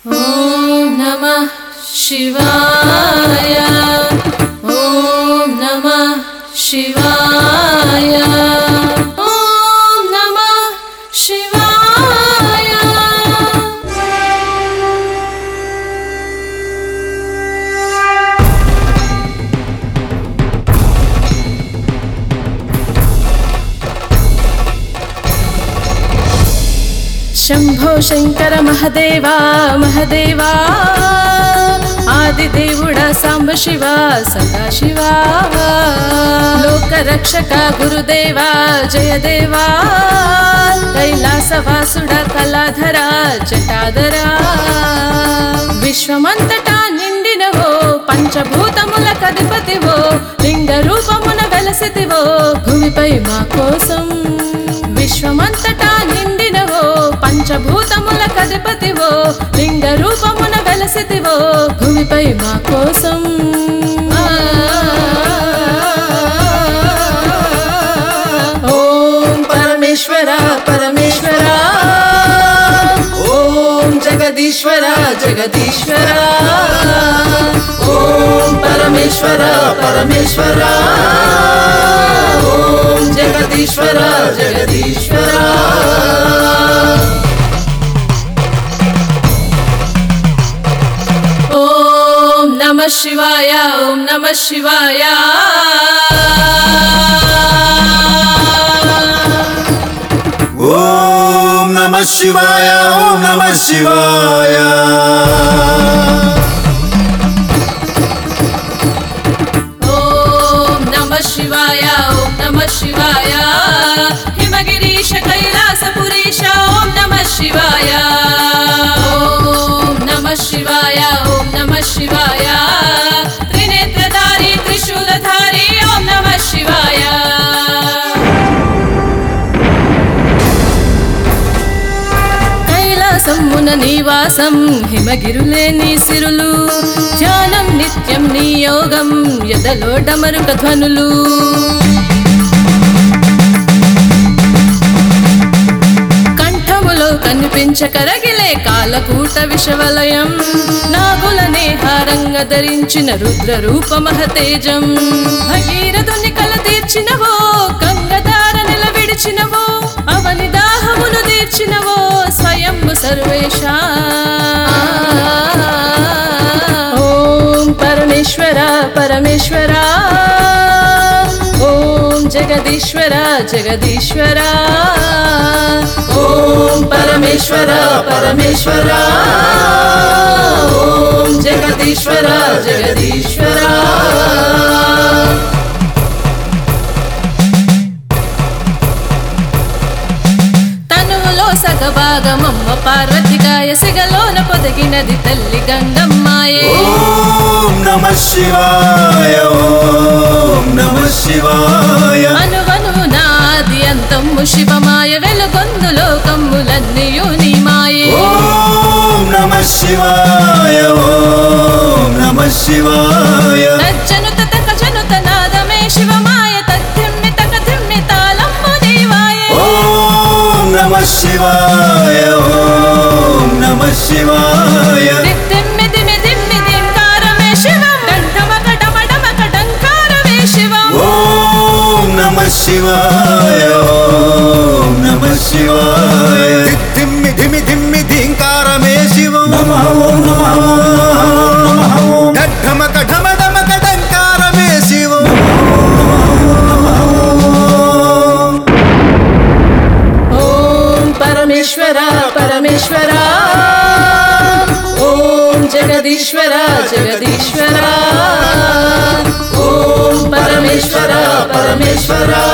ॐ नमः शिवाय। ॐ नमः शिवाय। ॐ नमः शिवाय। शंभो शंकर महदेवा महदेवा आदिदेवुड़ा सांब शिवा सदा शिवा लोक रक्षक गुरुदेवा जयदेवा कैलासवासुड़ा कलाधरा जटाधरा विश्वमंतटा निंडिनवो पंचभूतमुल कधिपतिवो लिंग रूपमुन वेलसितिवो भूमिपै मा कोसं विश्वमंतटा निंडिनवो पंचभूतमुल कधिपतिवो लिंग रूपमुन वेलसितिवो भूमिपै मा कोसं ओम परमेश्वरा परमेश्वरा ओम जगदीश्वरा जगदीश्वरा ओम परमेश्वरा परमेश्वरा ओम जगदीश्वरा जगदीश्वरा ओम नमः शिवाय ओम नमः शिवाय ओम नमः शिवाय ओम नमः शिवाय ओम नमः शिवाय ओम नमः शिवाय हिमगिरीश कैलासपुरीश ओम नमः शिवाय ओम नमः शिवाय ओम नमः शिवाय त्रिनेत्रधारी त्रिशूलधारी ओम नमः शिवाय कैलासमुन निवासं हिमगिरुले नी सिरुलु ధ్యానం నిత్యం నీ యోగం ఎదలో డమరుక ధ్వనులు కంఠములో కనిపించకరగిలే కాలకూట విషవలయం నాగులనే హారంగా ధరించిన రుద్ర రూప మహతేజం భగీరథుని కల తీర్చినవో గంగధార నిల విడిచినవో అవని దాహమును తీర్చినవో స్వయంభు సర్వేశా परमेश्वरा परमेश्वरा ओम जगदीश्वरा जगदीश्वरा ओम परमेश्वरा परमेश्वरा ओम जगदीश्वरा जगदीश्वरा तनुवुलो सगभागमम्म पार्वतिकाय सिगलोन పొదిగినది తల్లి గంగమ్మాయే ओम नमः शिवाय ओम नमः शिवाय అనువనువు నాది అంతము శివమాయ వెలుగొందు లోకములన్నీయు నీ మాయే ओम नमः शिवाय ओम नमः शिवाय తజ్జనుత తకజనుత నాదమే శివమాయ తద్ధిమ్మి తకధిమ్మి తాళమ్ము నీవాయే ओम नमः शिवाय ओम नमः शिवाय దిమ్మి దిమ్మి దిమ్మి దింకారమే శివం డంఠమక డమడమక డంకారమే శివం ओम नमः शिवाय ओम नमः शिवाय धिम्मि धिमि धिम्मि धिंकारमे शिवं नमः ओम नमः ओम ढमक ढम ढमक डंकारमे शिवं ओम परमेश्वरा परमेश्वरा ओम जगदीश्वरा जगदीश्वरा ओम परमेश्वरा परमेश्वरा